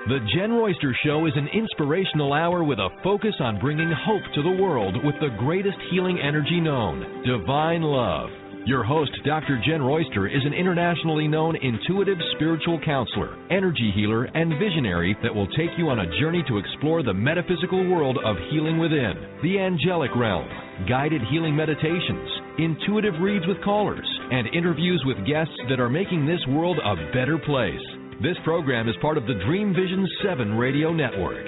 The Jen Royster Show is an inspirational hour with a focus on bringing hope to the world with the greatest healing energy known, divine love. Your host, Dr. Jen Royster, is an internationally known intuitive spiritual counselor, energy healer, and visionary that will take you on a journey to explore the metaphysical world of healing within, the angelic realm, guided healing meditations, intuitive reads with callers, and interviews with guests that are making this world a better place. This program is part of the Dream Vision 7 radio network.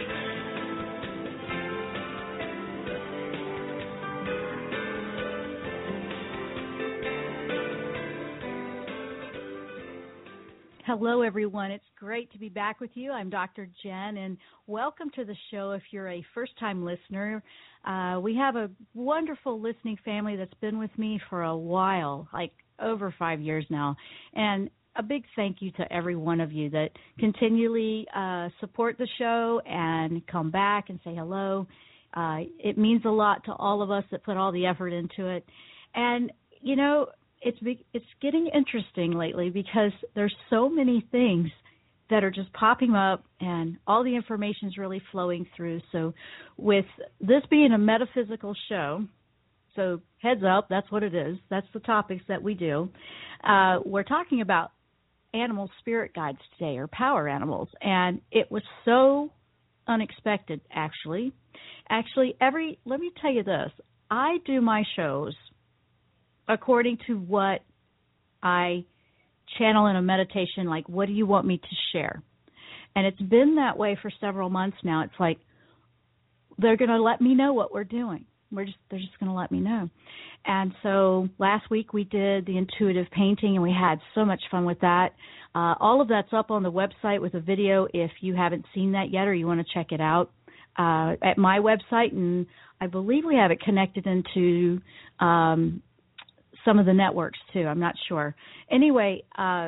Hello, everyone. It's great to be back with you. I'm Dr. Jen, and welcome to the show if you're a first-time listener. We have a wonderful listening family that's been with me for a while, like over 5 years now, and a big thank you to every one of you that continually support the show and come back and say hello. It means a lot to all of us that put all the effort into it. And, you know, it's getting interesting lately because there's so many things that are just popping up and all the information is really flowing through. So with this being a metaphysical show, so heads up, that's what it is. That's the topics that we do. We're talking about animal spirit guides today, or power animals, and it was so unexpected, actually. Let me tell you this, I do my shows according to what I channel in a meditation, like, what do you want me to share? And it's been that way for several months now. It's like they're going to let me know what we're doing. They're just going to let me know. And so last week we did the intuitive painting, and we had so much fun with that. All of that's up on the website with a video if you haven't seen that yet or you want to check it out at my website. And I believe we have it connected into some of the networks too. I'm not sure. Anyway,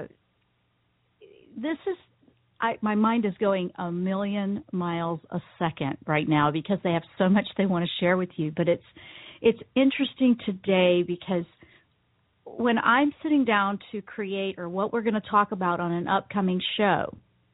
my mind is going a million miles a second right now because they have so much they want to share with you. But it's interesting today because when I'm sitting down to create or what we're going to talk about on an upcoming show,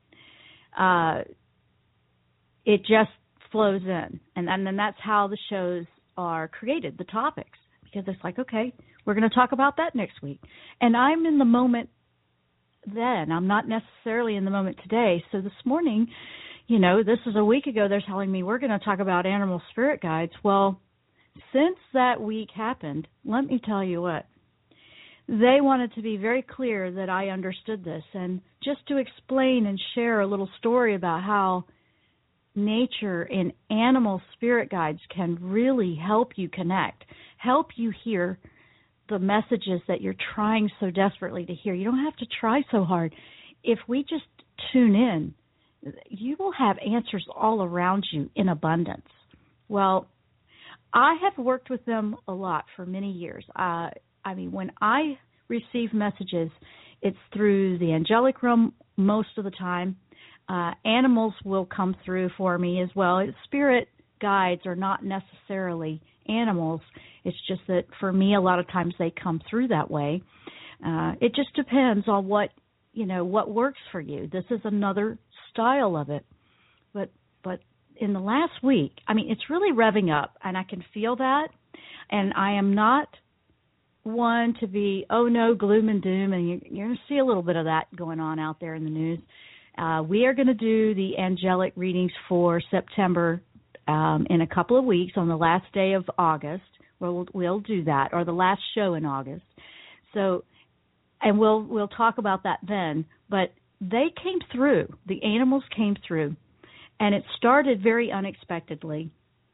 it just flows in. And then that's how the shows are created, the topics, because it's like, okay, we're going to talk about that next week. And I'm in the moment then. I'm not necessarily in the moment today. So this morning, you know, this is a week ago, they're telling me we're going to talk about animal spirit guides. Well, since that week happened, let me tell you what. They wanted to be very clear that I understood this, and just to explain and share a little story about how nature and animal spirit guides can really help you connect, help you hear the messages that you're trying so desperately to hear. You don't have to try so hard. If we just tune in, you will have answers all around you in abundance. Well, I have worked with them a lot for many years. When I receive messages, it's through the angelic realm most of the time. Animals will come through for me as well. Spirit guides are not necessarily animals. It's just that for me, a lot of times they come through that way. It just depends on what works for you. This is another style of it. But in the last week, it's really revving up, and I can feel that. And I am not one to be, oh no, gloom and doom, and you're going to see a little bit of that going on out there in the news. We are going to do the angelic readings for September in a couple of weeks on the last day of August. We'll do that, or the last show in August. So, and we'll talk about that then. But they came through. The animals came through, and it started very unexpectedly.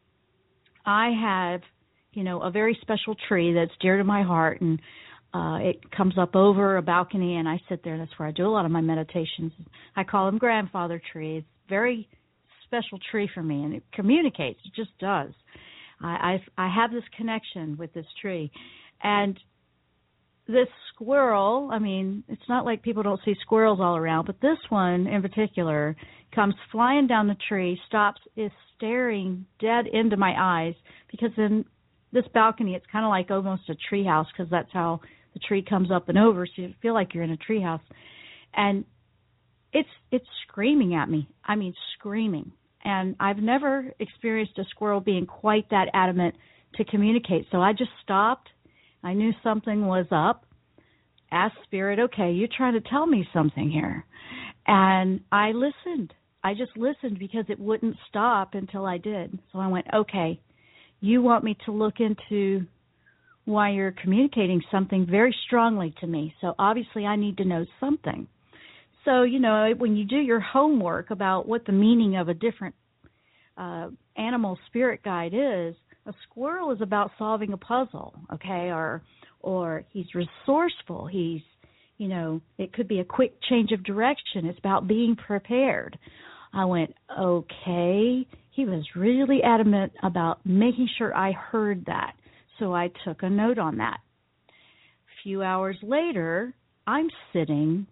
I have, a very special tree that's dear to my heart, and it comes up over a balcony, and I sit there. That's where I do a lot of my meditations. I call him grandfather tree. It's very special tree for me, and it communicates. It just does. I have this connection with this tree. And this squirrel, it's not like people don't see squirrels all around, but this one in particular comes flying down the tree, stops, is staring dead into my eyes, because in this balcony, it's kind of like almost a tree house, because that's how the tree comes up and over, so you feel like you're in a tree house. And it's screaming at me. I mean, screaming. And I've never experienced a squirrel being quite that adamant to communicate. So I just stopped. I knew something was up. Asked Spirit, okay, you're trying to tell me something here. And I listened. I just listened because it wouldn't stop until I did. So I went, okay, you want me to look into why you're communicating something very strongly to me. So obviously I need to know something. So, when you do your homework about what the meaning of a different animal spirit guide is, a squirrel is about solving a puzzle, okay, or he's resourceful. He's, it could be a quick change of direction. It's about being prepared. I went, okay. He was really adamant about making sure I heard that. So I took a note on that. A few hours later, I'm sitting,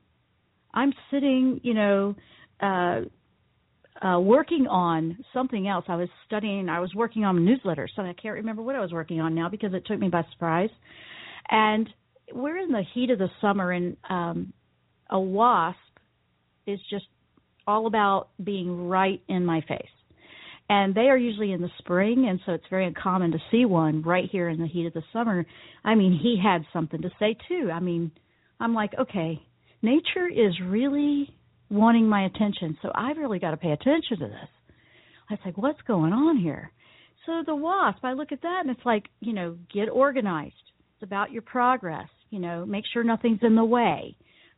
working on something else. I was working on a newsletter, so I can't remember what I was working on now because it took me by surprise. And we're in the heat of the summer, and a wasp is just all about being right in my face. And they are usually in the spring, and so it's very uncommon to see one right here in the heat of the summer. I mean, he had something to say, too. I mean, I'm like, okay, nature is really wanting my attention, so I've really got to pay attention to this. I was like, what's going on here? So the wasp, I look at that, and it's like, get organized. It's about your progress. Make sure nothing's in the way.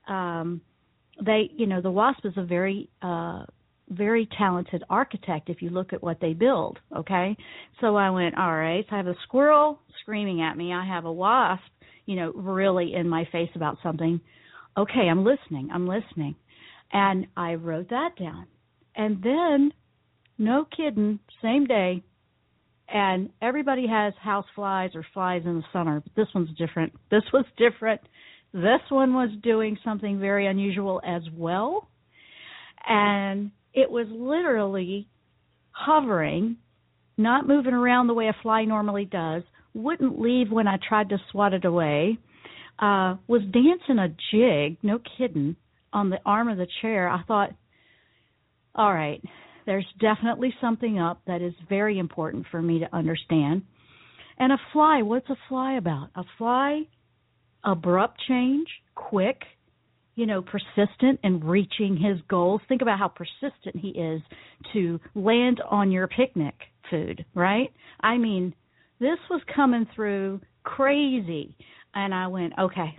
The wasp is a very very talented architect if you look at what they build, okay? So I went, all right, so I have a squirrel screaming at me. I have a wasp, really in my face about something. Okay, I'm listening. And I wrote that down. And then, no kidding, same day, and everybody has house flies or flies in the summer, but this one's different. This was different. This one was doing something very unusual as well. And it was literally hovering, not moving around the way a fly normally does, wouldn't leave when I tried to swat it away, was dancing a jig, no kidding, on the arm of the chair. I thought, all right, there's definitely something up that is very important for me to understand. And a fly, what's a fly about? A fly, abrupt change, quick, persistent in reaching his goals. Think about how persistent he is to land on your picnic food, right? I mean, this was coming through crazy. And I went, okay,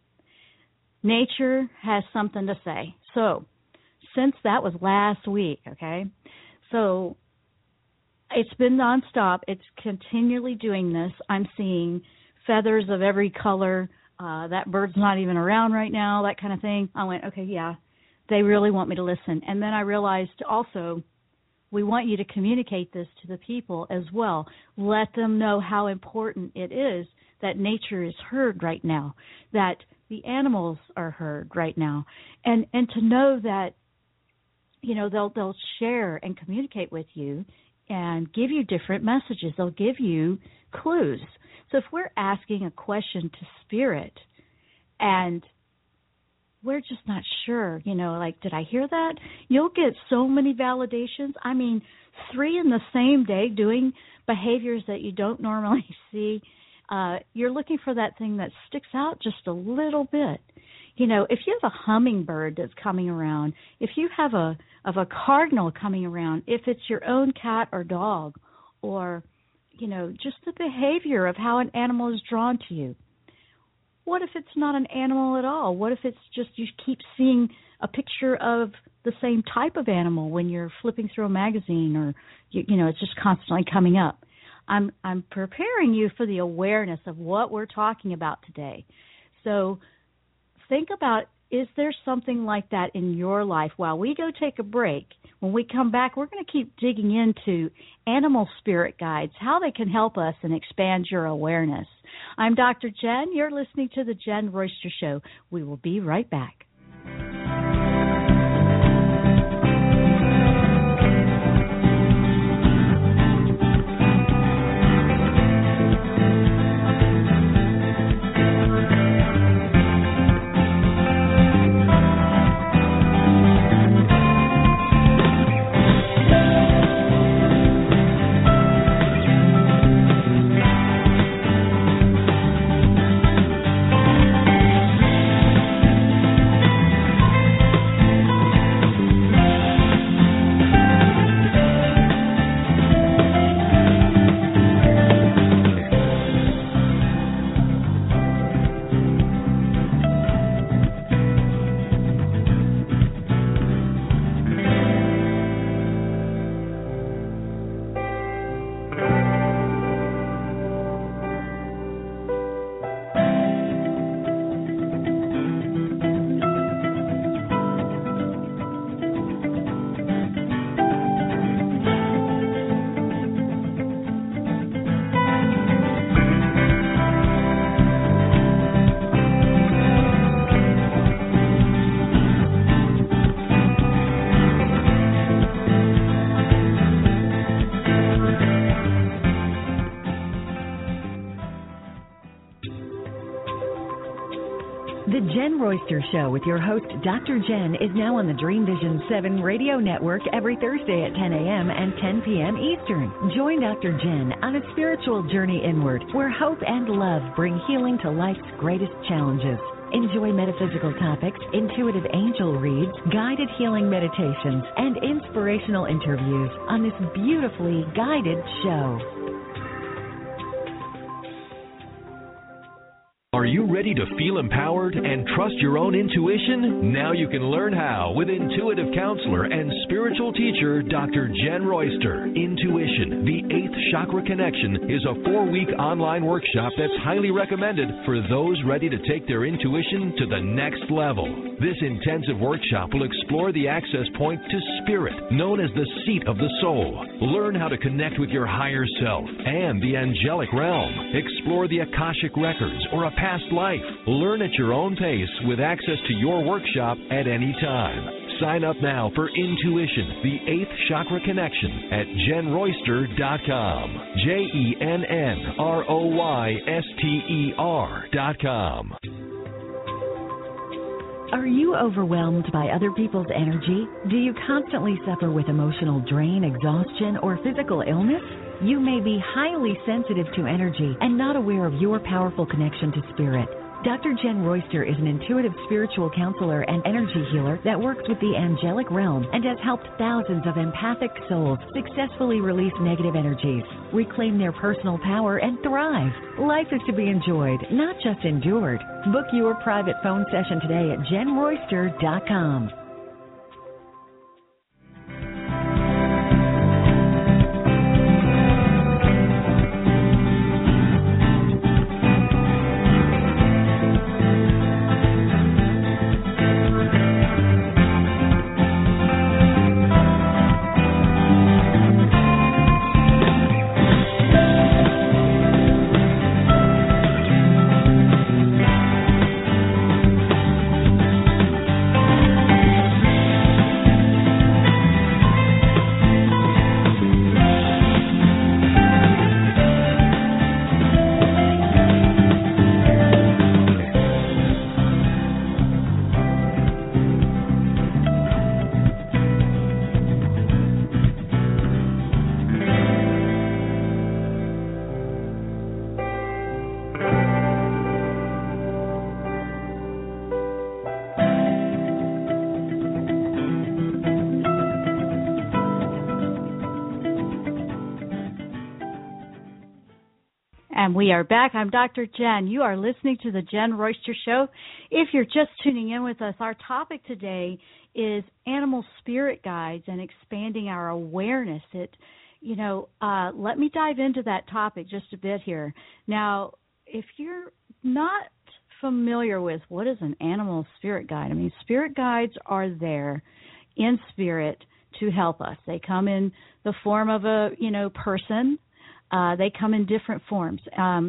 nature has something to say. So since that was last week, okay, so it's been nonstop. It's continually doing this. I'm seeing feathers of every color. That bird's not even around right now, that kind of thing. I went, okay, yeah, they really want me to listen. And then I realized also we want you to communicate this to the people as well. Let them know how important it is that nature is heard right now, that the animals are heard right now, and to know that, they'll share and communicate with you and give you different messages. They'll give you clues. So if we're asking a question to Spirit and we're just not sure, did I hear that? You'll get so many validations. I mean, 3 in the same day doing behaviors that you don't normally see. You're looking for that thing that sticks out just a little bit. If you have a hummingbird that's coming around, if you have a cardinal coming around, if it's your own cat or dog, or just the behavior of how an animal is drawn to you. What if it's not an animal at all? What if it's just you keep seeing a picture of the same type of animal when you're flipping through a magazine, or it's just constantly coming up? I'm preparing you for the awareness of what we're talking about today. So think about, is there something like that in your life? While we go take a break, when we come back, we're going to keep digging into animal spirit guides, how they can help us and expand your awareness. I'm Dr. Jen. You're listening to The Jen Royster Show. We will be right back. Jen Royster Show with your host, Dr. Jen, is now on the Dream Vision 7 radio network every Thursday at 10 a.m. and 10 p.m. Eastern. Join Dr. Jen on a spiritual journey inward where hope and love bring healing to life's greatest challenges. Enjoy metaphysical topics, intuitive angel reads, guided healing meditations, and inspirational interviews on this beautifully guided show. Are you ready to feel empowered and trust your own intuition? Now you can learn how with intuitive counselor and spiritual teacher Dr. Jen Royster. Intuition, the 8th Chakra Connection, is a 4-week online workshop that's highly recommended for those ready to take their intuition to the next level. This intensive workshop will explore the access point to spirit, known as the seat of the soul. Learn how to connect with your higher self and the angelic realm. Explore the Akashic records or a past life. Learn at your own pace with access to your workshop at any time. Sign up now for Intuition, the 8th Chakra Connection at JenRoyster.com. JenRoyster.com. Are you overwhelmed by other people's energy? Do you constantly suffer with emotional drain, exhaustion, or physical illness? You may be highly sensitive to energy and not aware of your powerful connection to spirit. Dr. Jen Royster is an intuitive spiritual counselor and energy healer that works with the angelic realm and has helped thousands of empathic souls successfully release negative energies, reclaim their personal power, and thrive. Life is to be enjoyed, not just endured. Book your private phone session today at JenRoyster.com. And we are back. I'm Dr. Jen. You are listening to the Jen Royster Show. If you're just tuning in with us, our topic today is animal spirit guides and expanding our awareness. Let me dive into that topic just a bit here. Now, if you're not familiar with what is an animal spirit guide, spirit guides are there in spirit to help us. They come in the form of a, person. They come in different forms.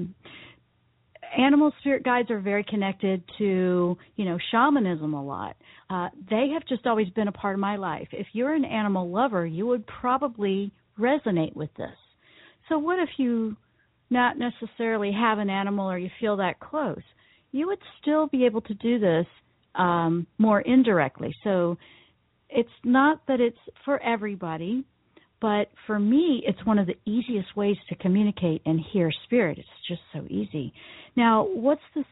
Animal spirit guides are very connected to, shamanism a lot. They have just always been a part of my life. If you're an animal lover, you would probably resonate with this. So what if you not necessarily have an animal or you feel that close? You would still be able to do this more indirectly. So it's not that it's for everybody. But for me, it's one of the easiest ways to communicate and hear spirit. It's just so easy. Now, what is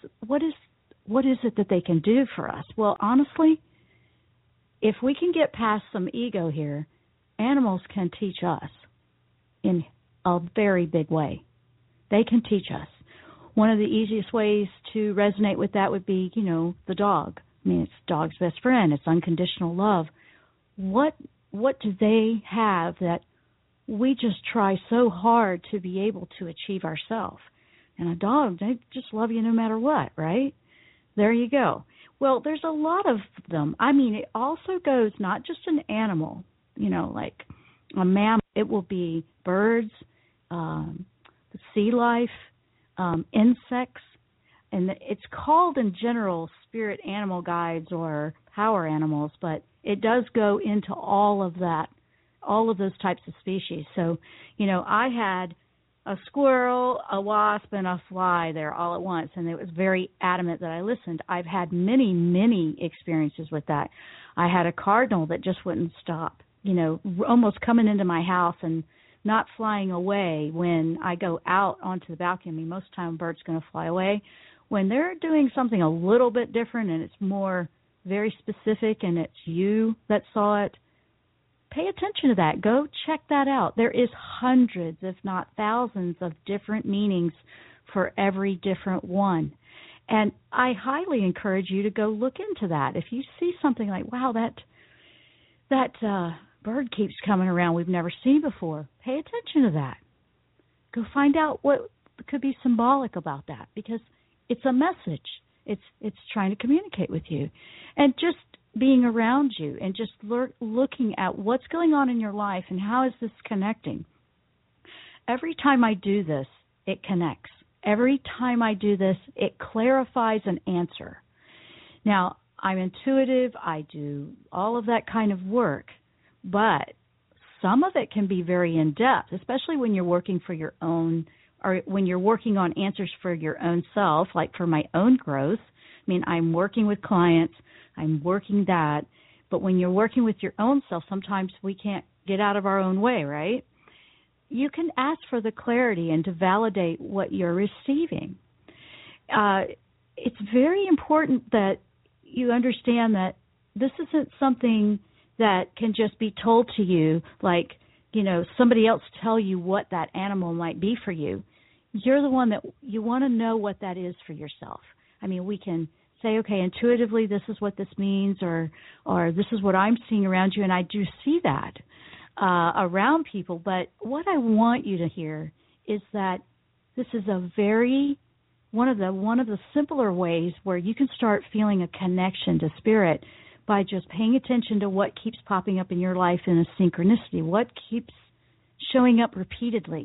it that they can do for us? Well, honestly, if we can get past some ego here, animals can teach us in a very big way. They can teach us. One of the easiest ways to resonate with that would be, the dog. It's dog's best friend. It's unconditional love. What do they have that we just try so hard to be able to achieve ourselves? And a dog, they just love you no matter what, right? There you go. Well, there's a lot of them. It also goes not just an animal, like a mammal. It will be birds, sea life, insects, and it's called in general spirit animal guides or power animals, but it does go into all of that, all of those types of species. So, I had a squirrel, a wasp, and a fly there all at once, and it was very adamant that I listened. I've had many, many experiences with that. I had a cardinal that just wouldn't stop, almost coming into my house and not flying away when I go out onto the balcony. I mean, most of the time a bird's going to fly away. When they're doing something a little bit different and it's more very specific and it's you that saw it, pay attention to that. Go check that out. There is hundreds, if not thousands, of different meanings for every different one. And I highly encourage you to go look into that. If you see something like, wow, that bird keeps coming around we've never seen before, pay attention to that. Go find out what could be symbolic about that, because it's a message. It's trying to communicate with you. And just being around you and just looking at what's going on in your life and how is this connecting. Every time I do this, it connects. Every time I do this, it clarifies an answer. Now, I'm intuitive. I do all of that kind of work, but some of it can be very in-depth, especially when you're working for your own, or when you're working on answers for your own self, like for my own growth. I mean, I'm working with clients, I'm working that, but when you're working with your own self, sometimes we can't get out of our own way, right? You can ask for the clarity and to validate what you're receiving. It's very important that you understand that this isn't something that can just be told to you like, somebody else tell you what that animal might be for you. You're the one that you want to know what that is for yourself. I mean, we can say, okay, intuitively, this is what this means, or this is what I'm seeing around you, and I do see that around people. But what I want you to hear is that this is one of the simpler ways where you can start feeling a connection to spirit by just paying attention to what keeps popping up in your life in a synchronicity, what keeps showing up repeatedly.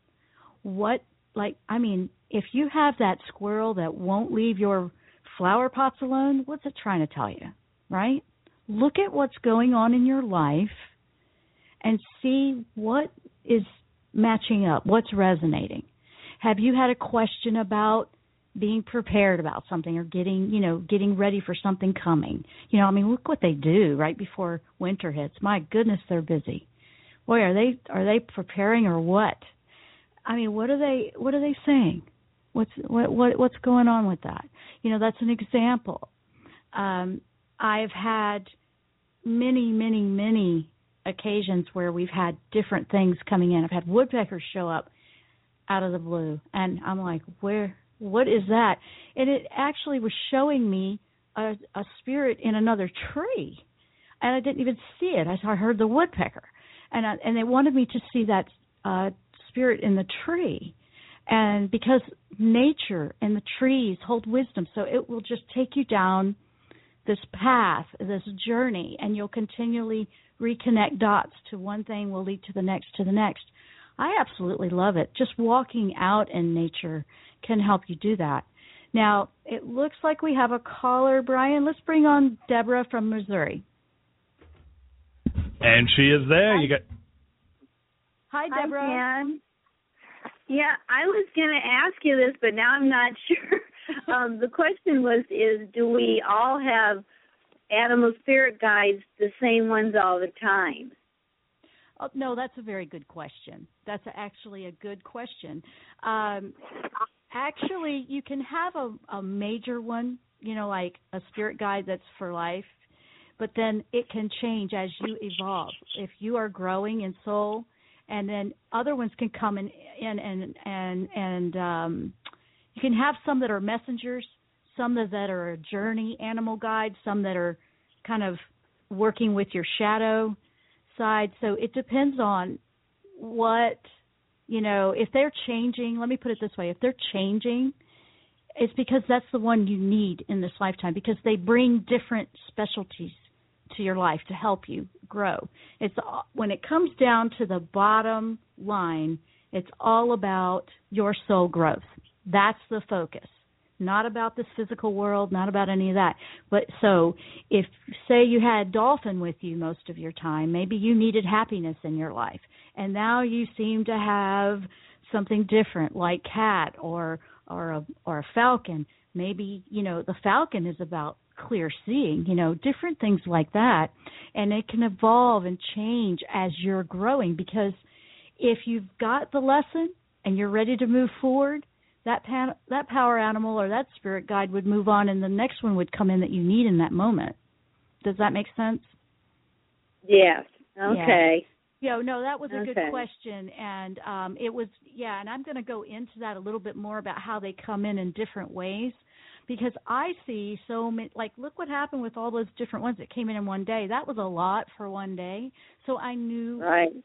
If you have that squirrel that won't leave your flower pots alone, what's it trying to tell you, right? Look at what's going on in your life and see what is matching up, what's resonating. Have you had a question about being prepared about something or getting ready for something coming? Look what they do right before winter hits. My goodness, they're busy. Boy, are they preparing or what? What are they saying? What's going on with that? That's an example. I've had many, many, many occasions where we've had different things coming in. I've had woodpeckers show up out of the blue, and I'm like, what is that? And it actually was showing me a spirit in another tree, and I didn't even see it. I heard the woodpecker, and they wanted me to see that spirit in the tree. And because nature and the trees hold wisdom, so it will just take you down this path, this journey, and you'll continually reconnect dots to one thing will lead to the next, to the next. I absolutely love it. Just walking out in nature can help you do that. Now, it looks like we have a caller, Brian. Let's bring on Deborah from Missouri. And she is there. Hi, Deborah. Hi, Jan. Yeah, I was going to ask you this, but now I'm not sure. The question is do we all have animal spirit guides, the same ones all the time? Oh, no, that's a very good question. That's actually a good question. Actually, you can have a major one, like a spirit guide that's for life, but then it can change as you evolve. If you are growing in soul, and then other ones can come in and you can have some that are messengers, some that are a journey animal guide, some that are kind of working with your shadow side. So it depends on what, if they're changing, let me put it this way, if they're changing, it's because that's the one you need in this lifetime, because they bring different specialties to your life to help you grow. When it comes down to the bottom line, it's all about your soul growth. That's the focus. Not about this physical world, not about any of that. But so if, say, you had dolphin with you most of your time, maybe you needed happiness in your life, and now you seem to have something different, like cat or a falcon. Maybe, the falcon is about clear seeing, different things like that. And it can evolve and change as you're growing, because if you've got the lesson and you're ready to move forward, that power animal or that spirit guide would move on, and the next one would come in that you need in that moment. Does that make sense? Yes. Okay. Yeah, no, that was a good question, and it was, and I'm going to go into that a little bit more about how they come in different ways, because I see so many, like, look what happened with all those different ones that came in one day. That was a lot for one day, so I knew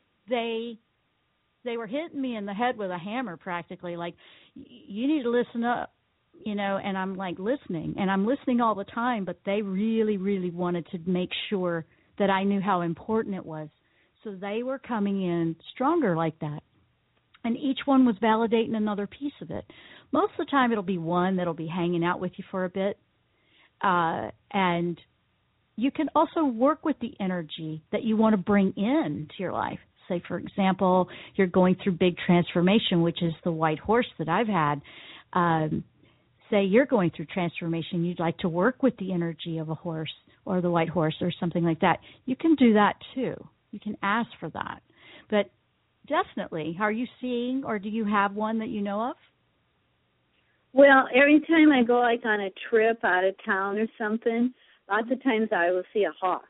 they were hitting me in the head with a hammer practically, like, you need to listen up, and I'm like listening, and I'm listening all the time, but they really, really wanted to make sure that I knew how important it was. So they were coming in stronger like that. And each one was validating another piece of it. Most of the time it'll be one that'll be hanging out with you for a bit. And you can also work with the energy that you want to bring into your life. Say, for example, you're going through big transformation, which is the white horse that I've had. Say you're going through transformation, you'd like to work with the energy of a horse or the white horse or something like that. You can do that too. You can ask for that. But definitely, are you seeing, or do you have one that you know of? Well, every time I go like on a trip out of town or something, lots of times I will see a hawk.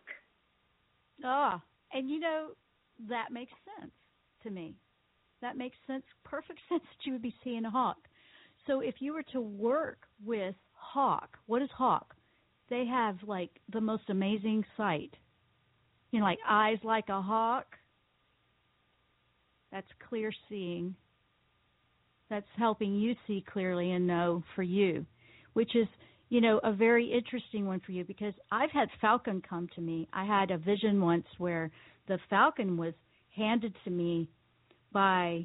And that makes sense to me. That makes sense, perfect sense that you would be seeing a hawk. So if you were to work with hawk, what is hawk? They have like the most amazing sight. Like eyes like a hawk. That's clear seeing. That's helping you see clearly and know for you, which is, a very interesting one for you, because I've had falcon come to me. I had a vision once where the falcon was handed to me by,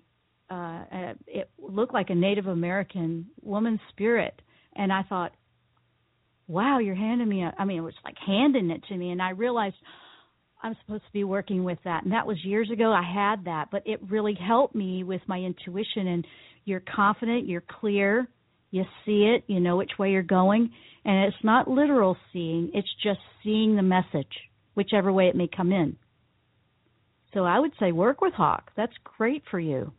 it looked like a Native American woman's spirit. And I thought, wow, you're handing me it was like handing it to me. And I realized I'm supposed to be working with that. And that was years ago. I had that, but it really helped me with my intuition. And you're confident, you're clear, you see it, you know which way you're going. And it's not literal seeing, it's just seeing the message, whichever way it may come in. So I would say work with hawk. That's great for you.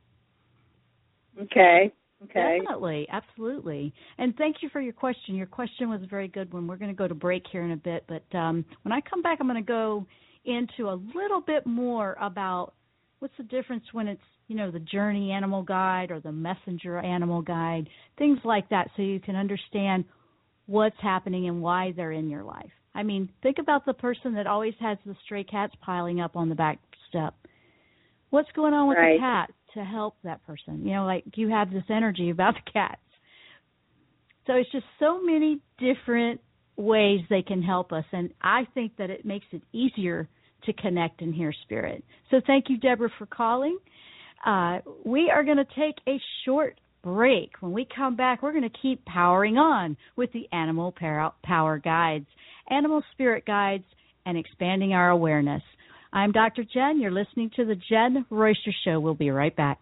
Okay. Definitely, absolutely. And thank you for your question. Your question was a very good one. We're going to go to break here in a bit, but when I come back, I'm going to go into a little bit more about what's the difference when it's, the journey animal guide or the messenger animal guide, things like that, so you can understand what's happening and why they're in your life. I mean, think about the person that always has the stray cats piling up on the back step. What's going on with the cat to help that person? Like you have this energy about the cats. So it's just so many different ways they can help us, and I think that it makes it easier to connect and hear spirit. So thank you, Deborah, for calling. We are going to take a short break. When we come back, we're going to keep powering on with the Animal Power Guides, Animal Spirit Guides, and expanding our awareness. I'm Dr. Jen. You're listening to The Jen Royster Show. We'll be right back.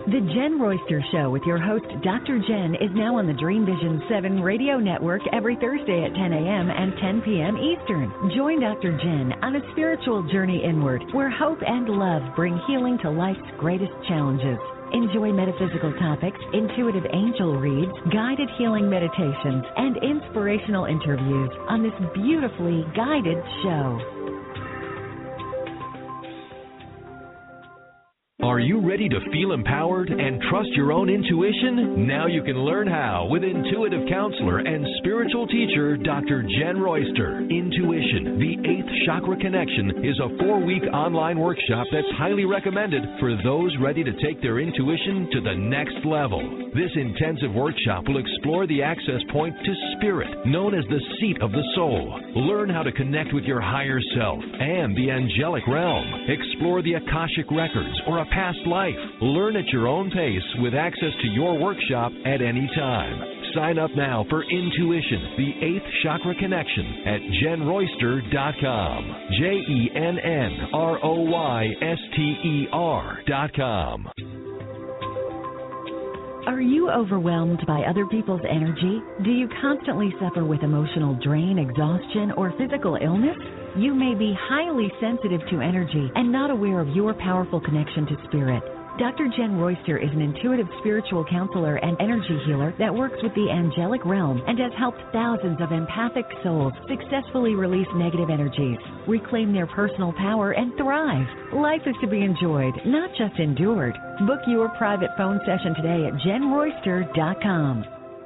The Jen Royster Show with your host, Dr. Jen, is now on the Dream Vision 7 radio network every Thursday at 10 a.m. and 10 p.m. Eastern. Join Dr. Jen on a spiritual journey inward where hope and love bring healing to life's greatest challenges. Enjoy metaphysical topics, intuitive angel reads, guided healing meditations, and inspirational interviews on this beautifully guided show. Are you ready to feel empowered and trust your own intuition? Now you can learn how with intuitive counselor and spiritual teacher, Dr. Jen Royster. Intuition, the 8th Chakra Connection, is a 4-week online workshop that's highly recommended for those ready to take their intuition to the next level. This intensive workshop will explore the access point to spirit, known as the seat of the soul. Learn how to connect with your higher self and the angelic realm. Explore the Akashic records or a past life. Learn at your own pace with access to your workshop at any time. Sign up now for Intuition, the 8th Chakra Connection at JenRoyster.com. JenRoyster.com. Are you overwhelmed by other people's energy? Do you constantly suffer with emotional drain, exhaustion, or physical illness? You may be highly sensitive to energy and not aware of your powerful connection to spirit. Dr. Jen Royster is an intuitive spiritual counselor and energy healer that works with the angelic realm and has helped thousands of empathic souls successfully release negative energies, reclaim their personal power, and thrive. Life is to be enjoyed, not just endured. Book your private phone session today at JenRoyster.com.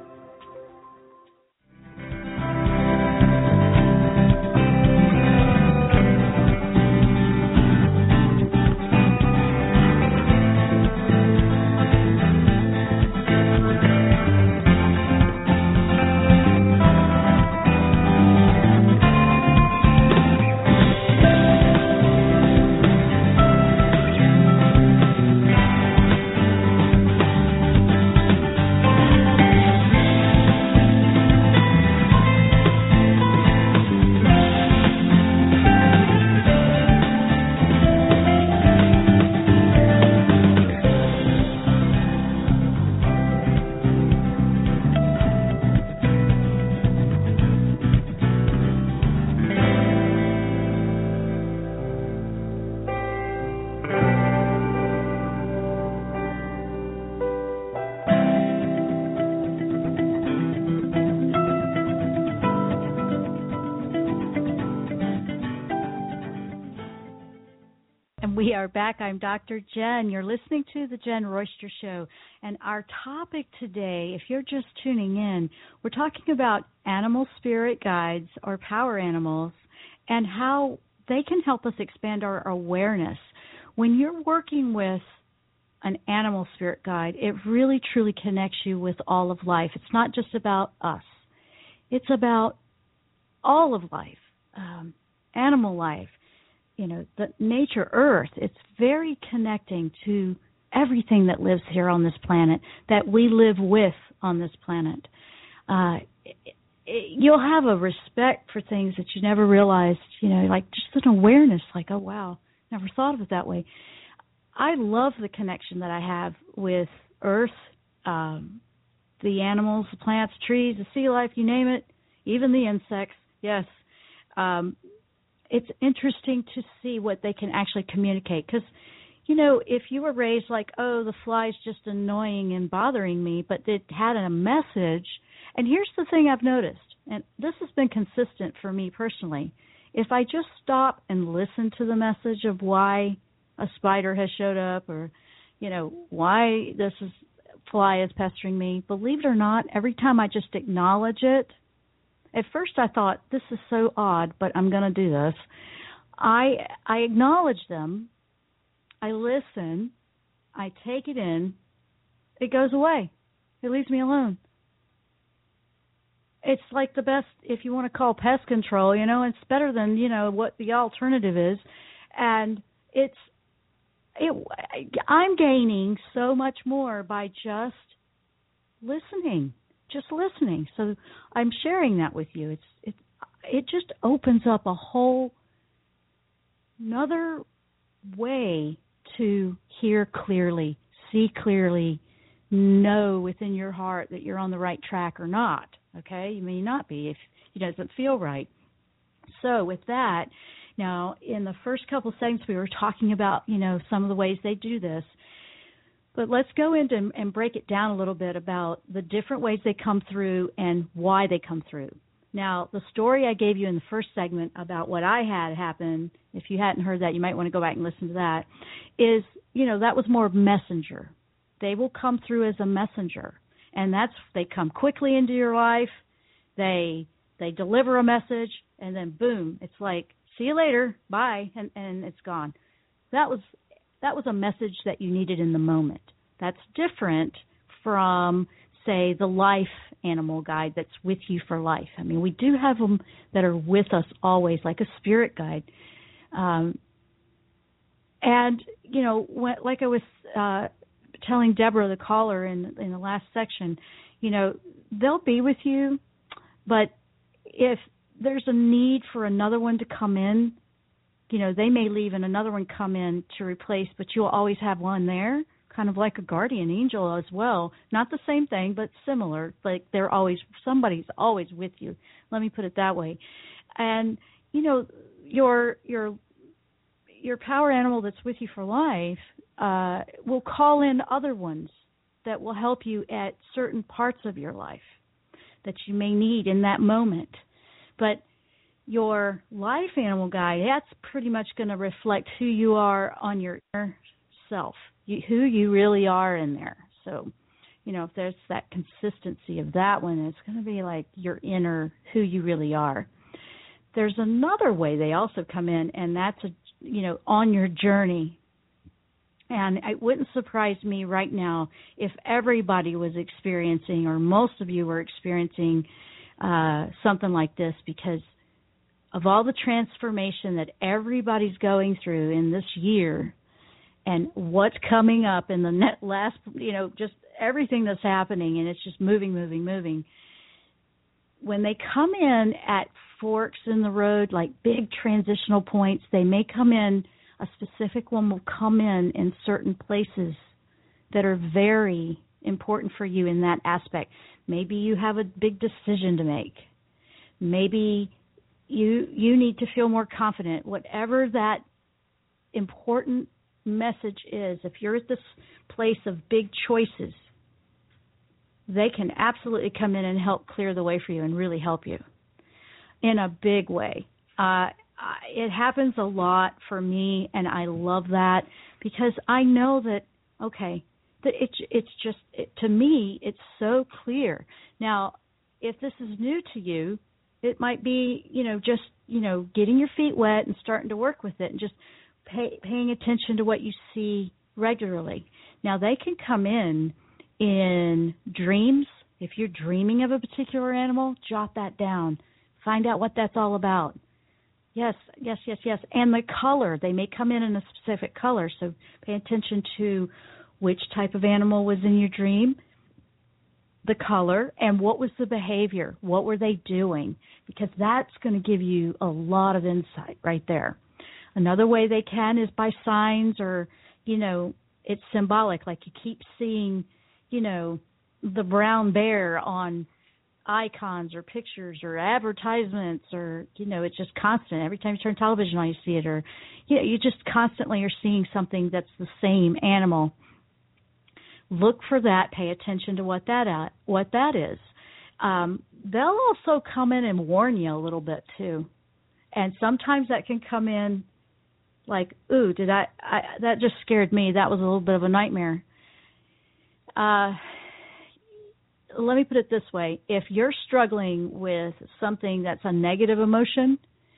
We are back. I'm Dr. Jen. You're listening to The Jen Royster Show. And our topic today, if you're just tuning in, we're talking about animal spirit guides or power animals and how they can help us expand our awareness. When you're working with an animal spirit guide, it really truly connects you with all of life. It's not just about us. It's about all of life, animal life. You know, the nature, Earth, it's very connecting to everything that lives here on this planet, that we live with on this planet. You'll have a respect for things that you never realized, you know, like just an awareness, like, oh, wow, never thought of it that way. I love the connection that I have with Earth, the animals, the plants, trees, the sea life, you name it, even the insects, yes. It's interesting to see what they can actually communicate. Because, you know, if you were raised like, oh, the fly's just annoying and bothering me, but it had a message. And here's the thing I've noticed, and this has been consistent for me personally. If I just stop and listen to the message of why a spider has showed up or, you know, why this fly is pestering me, believe it or not, every time I just acknowledge it, at first I thought, this is so odd, but I'm going to do this. I acknowledge them. I listen. I take it in. It goes away. It leaves me alone. It's like the best, if you want to call pest control, you know, it's better than, you know, what the alternative is. And I'm gaining so much more by just listening. Just listening. So I'm sharing that with you. It just opens up a whole another way to hear clearly, see clearly, know within your heart that you're on the right track or not. Okay, you may not be if it doesn't feel right. So with that, now in the first couple segments we were talking about, some of the ways they do this. But let's go into and break it down a little bit about the different ways they come through and why they come through. Now, the story I gave you in the first segment about what I had happen, if you hadn't heard that, you might want to go back and listen to that, is, that was more messenger. They will come through as a messenger. And they come quickly into your life. They deliver a message, and then boom, it's like, see you later, bye, and it's gone. That was a message that you needed in the moment. That's different from, say, the life animal guide that's with you for life. I mean, we do have them that are with us always, like a spirit guide. And, like I was telling Deborah, the caller, in the last section, they'll be with you, but if there's a need for another one to come in, they may leave and another one come in to replace, but you'll always have one there, kind of like a guardian angel as well. Not the same thing, but similar. Like somebody's always with you. Let me put it that way. And, your power animal that's with you for life will call in other ones that will help you at certain parts of your life that you may need in that moment. But your life animal guide, that's pretty much going to reflect who you are on your inner self, who you really are in there. So, if there's that consistency of that one, it's going to be like your inner, who you really are. There's another way they also come in, and that's, on your journey. And it wouldn't surprise me right now if everybody was experiencing, or most of you were experiencing something like this, because of all the transformation that everybody's going through in this year and what's coming up in the last, just everything that's happening, and it's just moving. When they come in at forks in the road, like big transitional points, they may come in, a specific one will come in certain places that are very important for you in that aspect. Maybe you have a big decision to make. Maybe you need to feel more confident. Whatever that important message is, if you're at this place of big choices, they can absolutely come in and help clear the way for you and really help you in a big way. It happens a lot for me, and I love that because I know that, that it's just, to me, it's so clear. Now, if this is new to you, it might be, just, getting your feet wet and starting to work with it and just paying attention to what you see regularly. Now, they can come in dreams. If you're dreaming of a particular animal, jot that down. Find out what that's all about. Yes. And the color, they may come in a specific color, so pay attention to which type of animal was in your dream, the color, and what was the behavior, what were they doing, because that's going to give you a lot of insight right there. Another way they can is by signs, or, it's symbolic, like you keep seeing, the brown bear on icons or pictures or advertisements, or it's just constant. Every time you turn television on, you see it, or you just constantly are seeing something that's the same animal. Look for that. Pay attention to what that is. They'll also come in and warn you a little bit too, and sometimes that can come in like, ooh, that just scared me. That was a little bit of a nightmare. Let me put it this way. If you're struggling with something that's a negative emotion,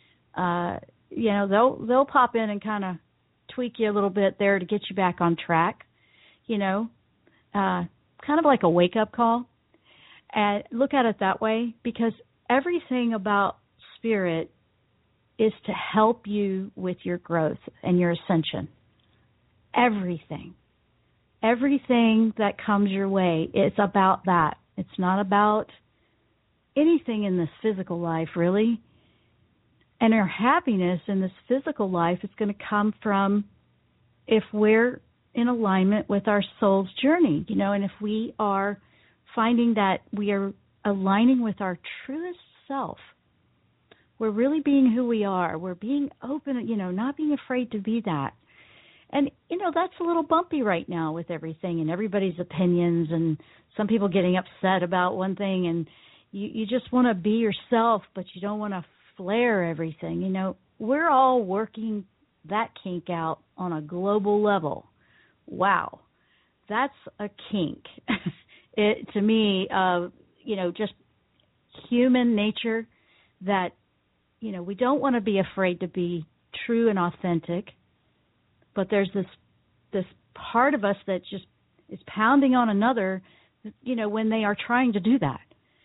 they'll pop in and kind of tweak you a little bit there to get you back on track, kind of like a wake-up call. And look at it that way, because everything about spirit is to help you with your growth and your ascension. Everything that comes your way, it's about that. It's not about anything in this physical life, really. And our happiness in this physical life is going to come from if we're in alignment with our soul's journey, and if we are finding that we are aligning with our truest self, we're really being who we are. We're being open, not being afraid to be that. And, that's a little bumpy right now with everything and everybody's opinions and some people getting upset about one thing, and you just want to be yourself, but you don't want to flare everything. We're all working that kink out on a global level. Wow, that's a kink. To me, just human nature that, we don't want to be afraid to be true and authentic, but there's this part of us that just is pounding on another, when they are trying to do that.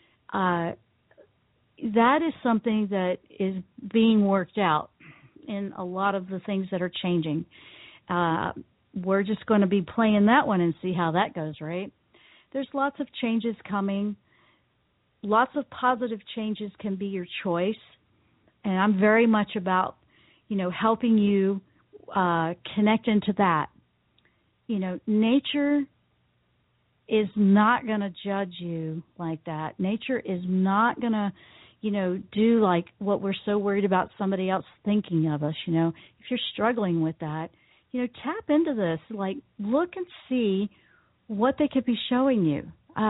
That is something that is being worked out in a lot of the things that are changing. We're just going to be playing that one and see how that goes, right? There's lots of changes coming. Lots of positive changes can be your choice. And I'm very much about, helping you connect into that. Nature is not going to judge you like that. Nature is not going to, do like what we're so worried about somebody else thinking of us. If you're struggling with that, tap into this. Like, look and see what they could be showing you.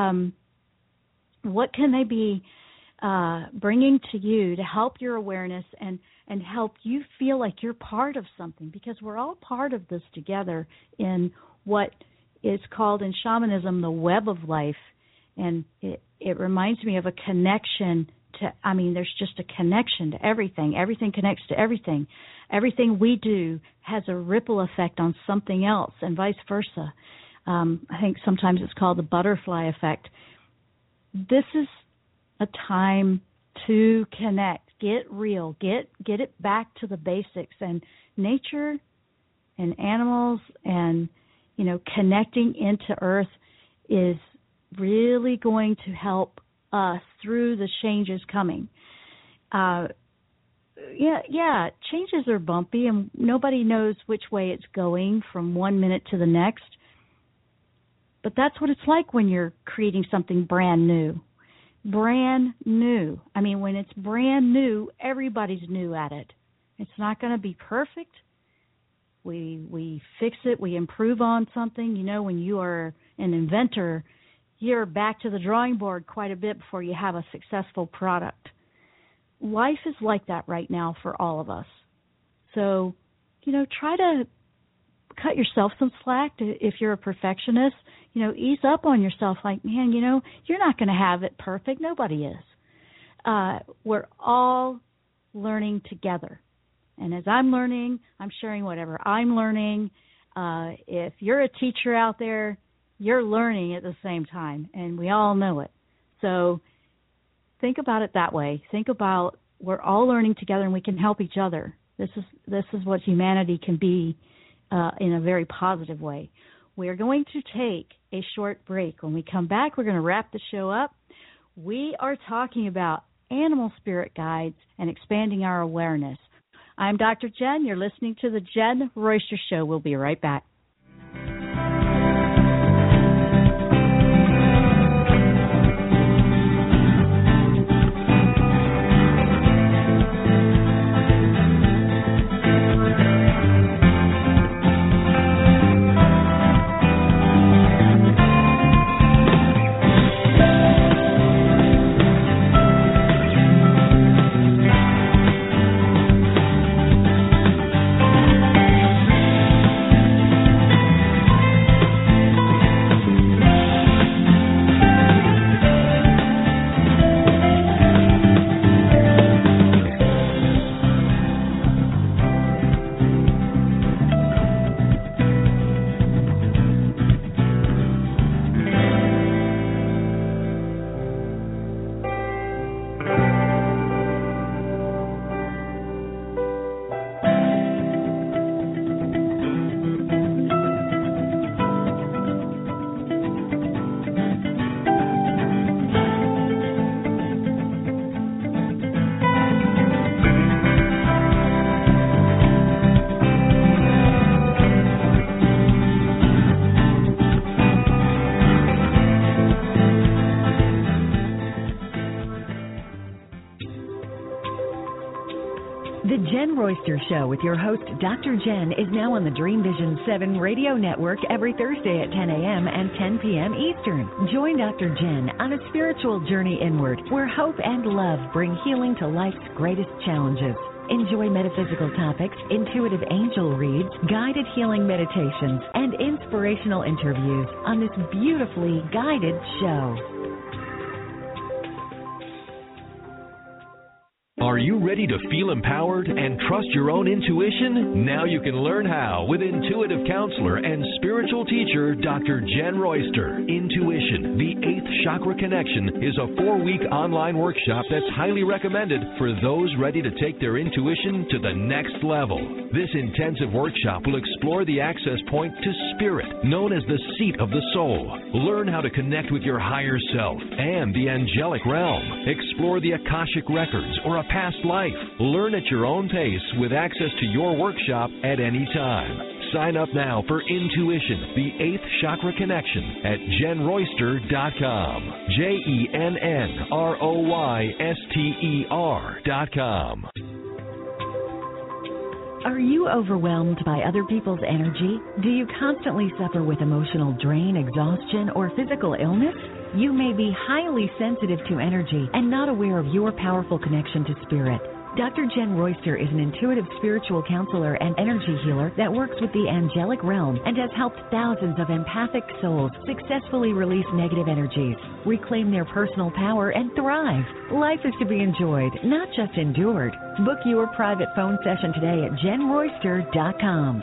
What can they be bringing to you to help your awareness and help you feel like you're part of something, because we're all part of this together in what is called in shamanism the web of life. And it reminds me of a connection to, there's just a connection to everything. Everything connects to everything. Everything we do has a ripple effect on something else and vice versa. I think sometimes it's called the butterfly effect. This is a time to connect, get real, get it back to the basics, and nature and animals and, connecting into earth is really going to help us through the changes coming. Changes are bumpy and nobody knows which way it's going from one minute to the next. But that's what it's like when you're creating something brand new. Brand new. When it's brand new, everybody's new at it. It's not going to be perfect. We fix it. We improve on something. When you are an inventor, you're back to the drawing board quite a bit before you have a successful product. Life is like that right now for all of us. So, try to cut yourself some slack if you're a perfectionist. Ease up on yourself. Like, man, you're not going to have it perfect. Nobody is. We're all learning together. And as I'm learning, I'm sharing whatever I'm learning. If you're a teacher out there, you're learning at the same time, and we all know it. So think about it that way. Think about we're all learning together, and we can help each other. This is what humanity can be in a very positive way. We are going to take a short break. When we come back, we're going to wrap the show up. We are talking about animal spirit guides and expanding our awareness. I'm Dr. Jen. You're listening to The Jen Royster Show. We'll be right back. The Jen Royster Show with your host, Dr. Jen, is now on the Dream Vision 7 radio network every Thursday at 10 a.m. and 10 p.m. Eastern. Join Dr. Jen on a spiritual journey inward where hope and love bring healing to life's greatest challenges. Enjoy metaphysical topics, intuitive angel reads, guided healing meditations, and inspirational interviews on this beautifully guided show. Are you ready to feel empowered and trust your own intuition? Now you can learn how with intuitive counselor and spiritual teacher, Dr. Jen Royster. Intuition, the 8th Chakra Connection, is a 4-week online workshop that's highly recommended for those ready to take their intuition to the next level. This intensive workshop will explore the access point to spirit, known as the seat of the soul. Learn how to connect with your higher self and the angelic realm. Explore the Akashic records or a past life. Learn at your own pace with access to your workshop at any time. Sign up now for Intuition, the 8th Chakra Connection at JenRoyster.com. JenRoyster.com. Are you overwhelmed by other people's energy? Do you constantly suffer with emotional drain, exhaustion, or physical illness? You may be highly sensitive to energy and not aware of your powerful connection to spirit. Dr. Jen Royster is an intuitive spiritual counselor and energy healer that works with the angelic realm and has helped thousands of empathic souls successfully release negative energies, reclaim their personal power, and thrive. Life is to be enjoyed, not just endured. Book your private phone session today at JenRoyster.com.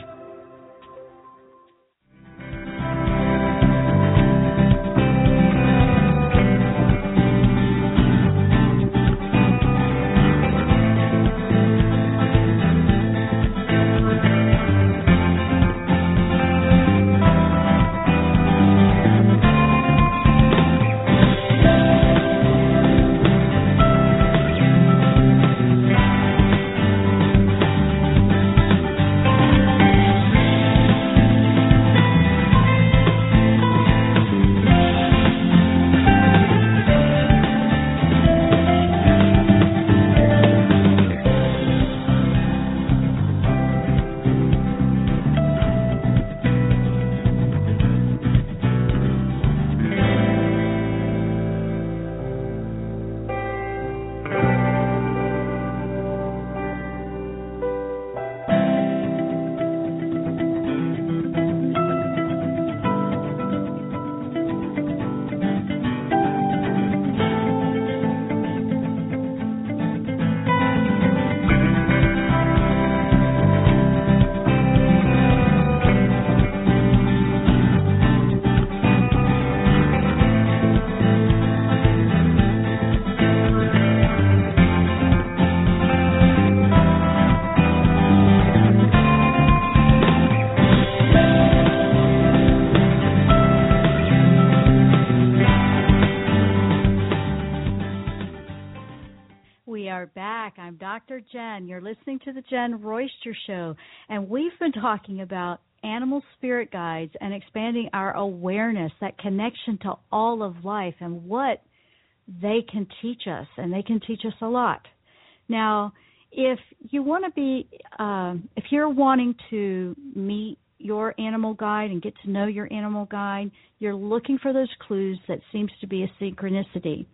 I'm Dr. Jen. You're listening to the Jen Royster Show, and we've been talking about animal spirit guides and expanding our awareness, that connection to all of life and what they can teach us, and they can teach us a lot. Now, if you want to be, if you're wanting to meet your animal guide and get to know your animal guide, you're looking for those clues that seems to be a synchronicity.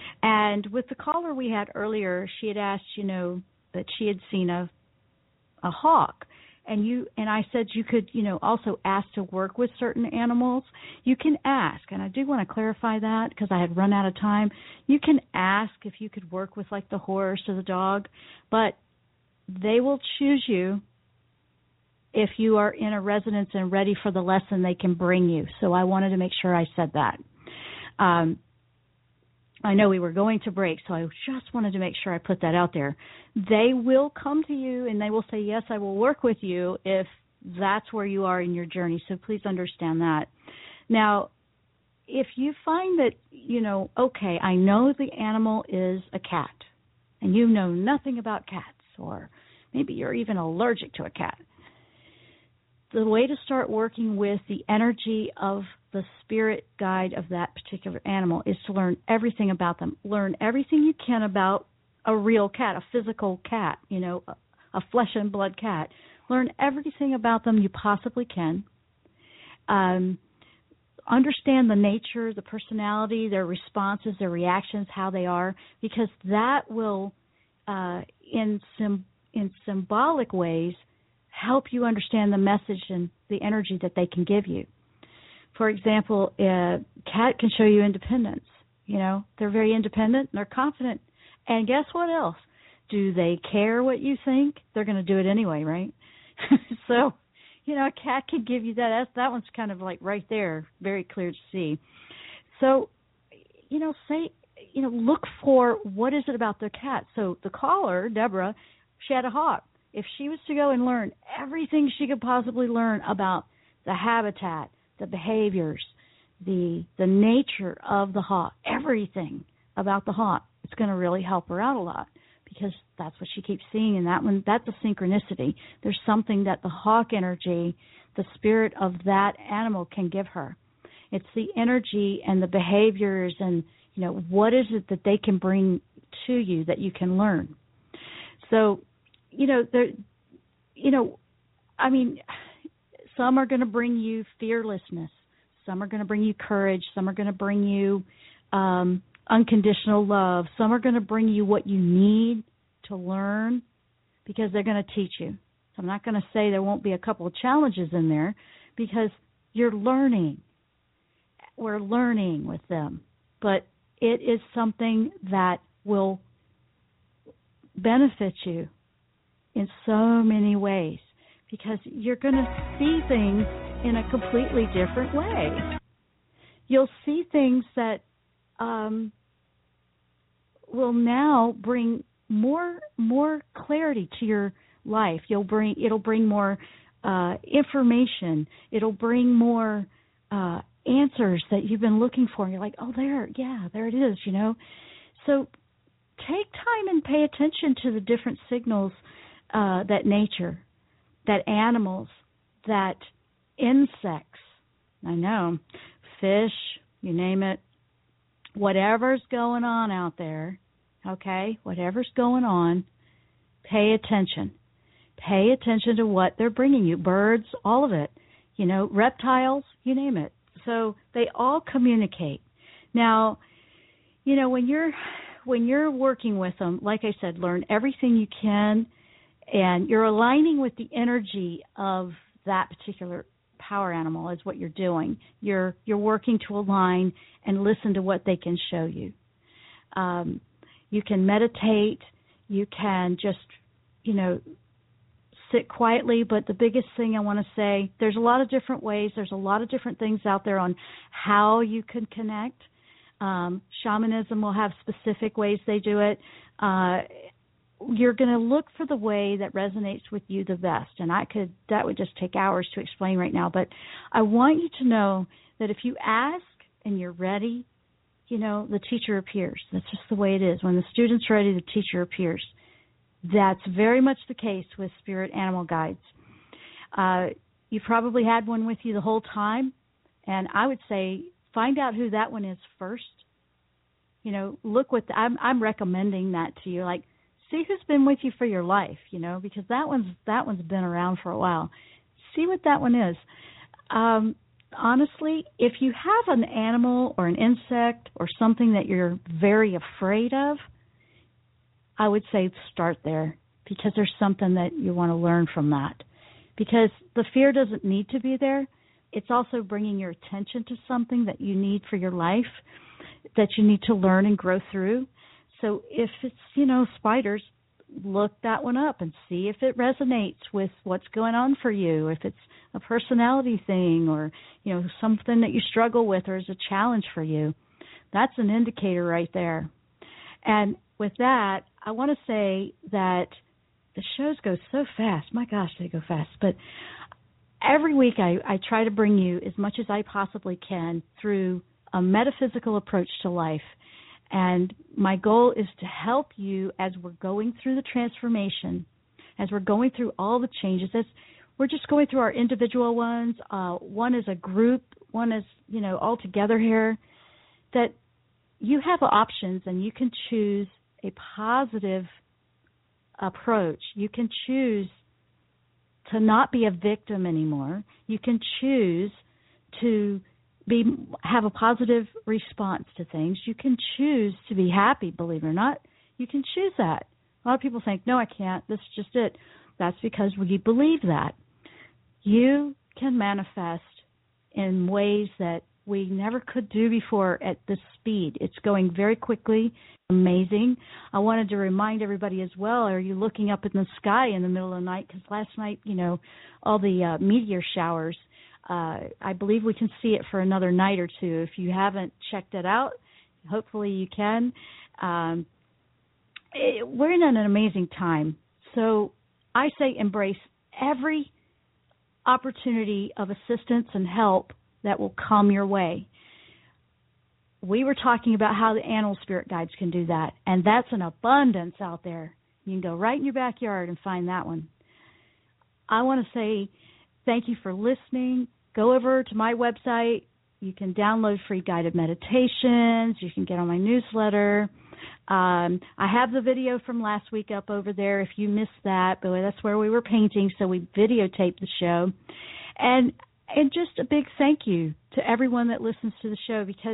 And with the caller we had earlier, she had asked, that she had seen a hawk. And I said you could, also ask to work with certain animals. You can ask, and I do want to clarify that because I had run out of time. You can ask if you could work with like the horse or the dog, but they will choose you if you are in a residence and ready for the lesson they can bring you. So I wanted to make sure I said that. I know we were going to break, so I just wanted to make sure I put that out there. They will come to you and they will say, yes, I will work with you if that's where you are in your journey. So please understand that. Now, if you find that, okay, I know the animal is a cat and you know nothing about cats, or maybe you're even allergic to a cat, the way to start working with the energy of the spirit guide of that particular animal is to learn everything about them. Learn everything you can about a real cat, a physical cat, a flesh and blood cat. Learn everything about them you possibly can. Understand the nature, the personality, their responses, their reactions, how they are, because that will, in symbolic ways, help you understand the message and the energy that they can give you. For example, a cat can show you independence. They're very independent and they're confident. And guess what else? Do they care what you think? They're going to do it anyway, right? So, a cat can give you that. That one's kind of like right there, very clear to see. So, look for what is it about the cat. So the caller, Deborah, she had a hawk. If she was to go and learn everything she could possibly learn about the habitat, the behaviors, the nature of the hawk, everything about the hawk, it's going to really help her out a lot, because that's what she keeps seeing. And that one, that's a synchronicity. There's something that the hawk energy, the spirit of that animal can give her. It's the energy and the behaviors and, what is it that they can bring to you that you can learn. So, some are going to bring you fearlessness. Some are going to bring you courage. Some are going to bring you unconditional love. Some are going to bring you what you need to learn, because they're going to teach you. So I'm not going to say there won't be a couple of challenges in there, because you're learning. We're learning with them. But it is something that will benefit you in so many ways, because you're going to see things in a completely different way. You'll see things that will now bring more clarity to your life. It'll bring more information. It'll bring more answers that you've been looking for. And you're like, oh, there it is, So take time and pay attention to the different signals that nature, that animals, that insects, I know, fish, you name it, whatever's going on out there, okay, whatever's going on, pay attention. Pay attention to what they're bringing you, birds, all of it, reptiles, you name it. So they all communicate. Now, when you're working with them, like I said, learn everything you can, and you're aligning with the energy of that particular power animal is what you're doing. You're working to align and listen to what they can show you. You can meditate. You can just, sit quietly. But the biggest thing I want to say, there's a lot of different ways. There's a lot of different things out there on how you can connect. Shamanism will have specific ways they do it. You're going to look for the way that resonates with you the best. And that would just take hours to explain right now. But I want you to know that if you ask and you're ready, the teacher appears. That's just the way it is. When the student's ready, the teacher appears. That's very much the case with spirit animal guides. You probably had one with you the whole time. And I would say find out who that one is first. Look I'm recommending that to you. Like, see who's been with you for your life, because that one's been around for a while. See what that one is. Honestly, if you have an animal or an insect or something that you're very afraid of, I would say start there, because there's something that you want to learn from that. Because the fear doesn't need to be there. It's also bringing your attention to something that you need for your life, that you need to learn and grow through. So if it's, spiders, look that one up and see if it resonates with what's going on for you, if it's a personality thing or, something that you struggle with or is a challenge for you. That's an indicator right there. And with that, I want to say that the shows go so fast. My gosh, they go fast. But every week I try to bring you as much as I possibly can through a metaphysical approach to life. And my goal is to help you as we're going through the transformation, as we're going through all the changes. As we're just going through our individual ones. One is a group, one is, all together here, that you have options and you can choose a positive approach. You can choose to not be a victim anymore. You can choose to have a positive response to things. You can choose to be happy, believe it or not. You can choose that. A lot of people think, no, I can't. This is just it. That's because we believe that. You can manifest in ways that we never could do before at this speed. It's going very quickly, amazing. I wanted to remind everybody as well, are you looking up in the sky in the middle of the night? Because last night, all the meteor showers, I believe we can see it for another night or two. If you haven't checked it out, hopefully you can. We're in an amazing time. So I say embrace every opportunity of assistance and help that will come your way. We were talking about how the animal spirit guides can do that, and that's an abundance out there. You can go right in your backyard and find that one. I want to say thank you for listening. Go over to my website. You can download free guided meditations. You can get on my newsletter. I have the video from last week up over there if you missed that, but that's where we were painting, so we videotaped the show. And just a big thank you to everyone that listens to the show, because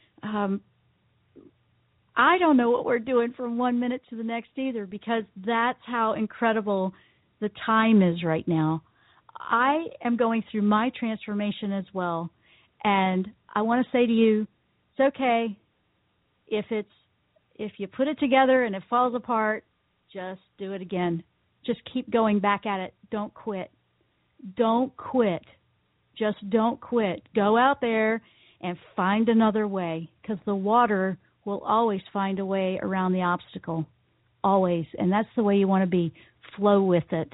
I don't know what we're doing from 1 minute to the next either, because that's how incredible the time is right now. I am going through my transformation as well, and I want to say to you, it's okay if you put it together and it falls apart, just do it again. Just keep going back at it. Don't quit. Don't quit. Just don't quit. Go out there and find another way, because the water will always find a way around the obstacle, always. And that's the way you want to be. Flow with it.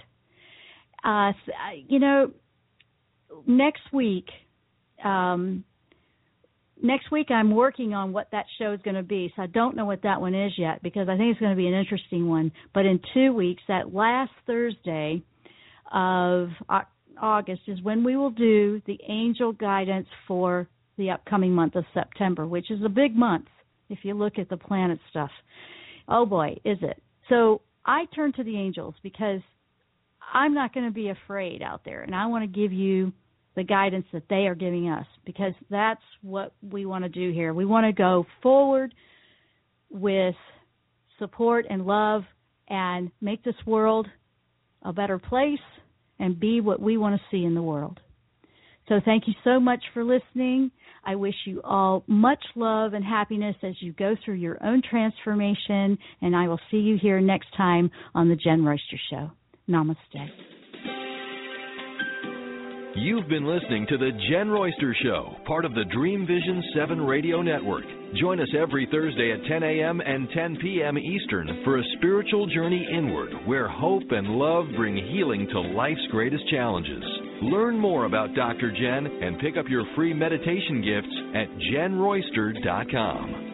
Next week I'm working on what that show is going to be, so I don't know what that one is yet, because I think it's going to be an interesting one. But in 2 weeks, that last Thursday of August is when we will do the angel guidance for the upcoming month of September, which is a big month if you look at the planet stuff. Oh boy, is it. So I turn to the angels because I'm not going to be afraid out there, and I want to give you the guidance that they are giving us, because that's what we want to do here. We want to go forward with support and love and make this world a better place and be what we want to see in the world. So thank you so much for listening. I wish you all much love and happiness as you go through your own transformation, and I will see you here next time on The Jen Royster Show. Namaste. You've been listening to The Jen Royster Show, part of the Dream Vision 7 radio network. Join us every Thursday at 10 a.m. and 10 p.m. Eastern for a spiritual journey inward, where hope and love bring healing to life's greatest challenges. Learn more about Dr. Jen and pick up your free meditation gifts at jenroyster.com.